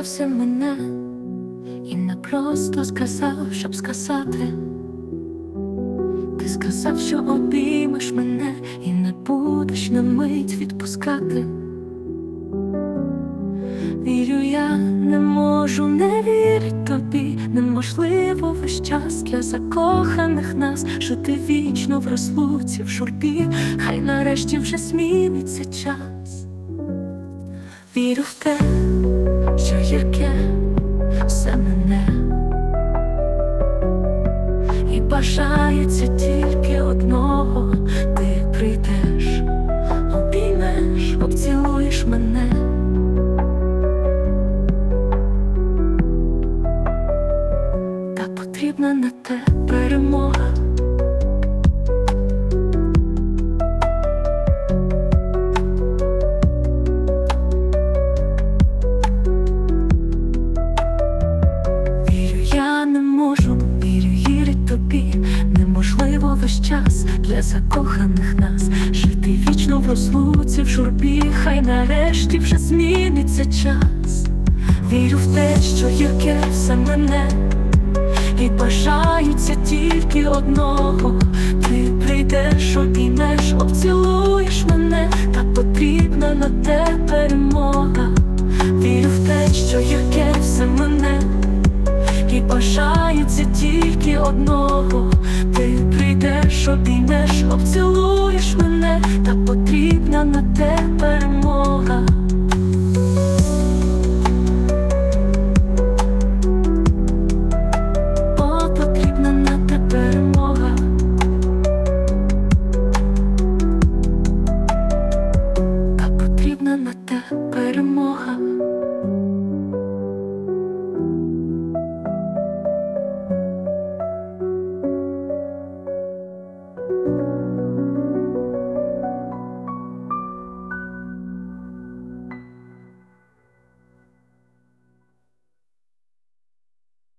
дочекався мене і не просто сказав, щоб сказати. Ти сказав, що обіймеш мене і не будеш на мить відпускати. Вірю, я не можу не вірить тобі. Неможливо весь час для закоханих нас жити вічно в розлуці, в журбі. Хай нарешті вже зміниться час. Вірю в те, що гірке все мене, і бажається тільки одного. Ти прийдеш, обіймеш, обцілуєш мене. Та потрібна на те перемога. Неможливо весь час для закоханих нас жити вічно в розлуці, в журбі. Хай нарешті вже зміниться час. Вірю в те, що гірке все мене, і бажається тільки одного. Ти прийдеш, обіймеш, обцілуєш мене. Та потрібна на те перемога. Вірю в те, що гірке все мене, і бажається тільки одного. Ти прийдеш, обіймеш, обцілуєш мене. Та потрібна на те перемога.